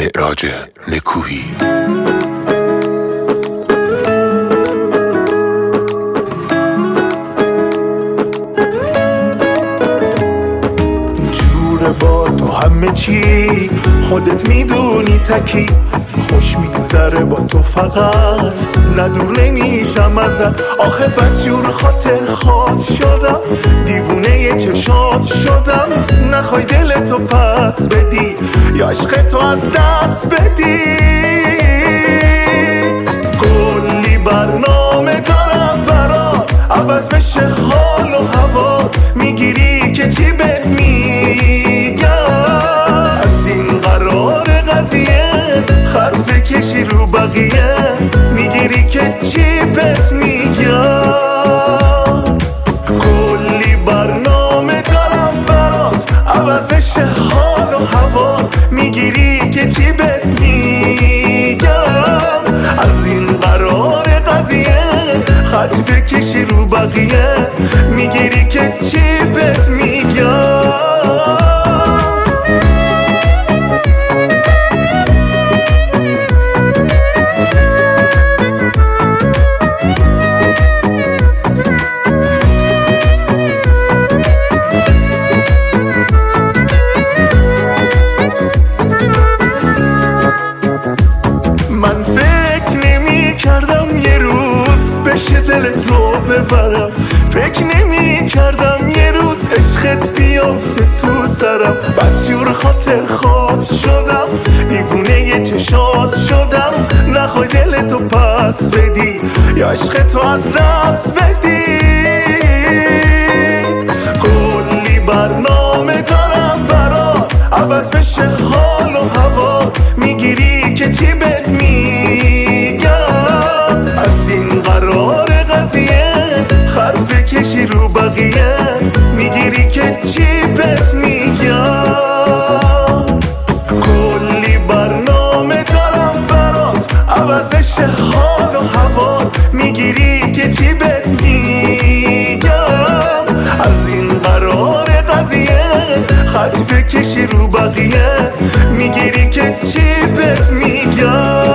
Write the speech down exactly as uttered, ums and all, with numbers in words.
معراج نکویی. جوره با تو همه چی خودت میدونی تکی، خوش میگذره با تو فقط ندور نمیشم ازت. آخه بدجور خاطر خاط شدم، دیوونه چشات شدم. نخوای دل تو پس بدی یا عشق تو از دست بدی. کلی برنامه دارم برات، عوض بشه حال و هوا. میگیری که چی بهت میگم، از این قرار قضیه خط بکشی رو بقیه. میگیری که چی بهت میگم، کلی برنامه دارم برات، عوضش حال و هوا. میگیری که چی بهت میگم، از این قرار قضیه خط بکشی رو بقیه. میگیری که چی بهت میگم. من فکر نمی کردم یه روز بشه دلت رو ببرم، فکر نمی کردم یه روز عشقت بیافته تو سرم. بدجور خاطر خاط شدم، دیوونه یه چشات شدم. نخوای دلتو پس بدی یا عشق تو از دست بدی. کلی برنامه دارم برات، عوض بشه حال و هوا. میگیری که چی بهت میگم، از این قرار قضیه خط بکشی رو بقیه. میگیری که چی بهت میگم، کلی برنامه دارم برات، عوضش حال و هوا. میگیری که چی بهت میگم، از این قرار قضیه خط بکشی رو بقیه. میگیری که چی بهت میگم.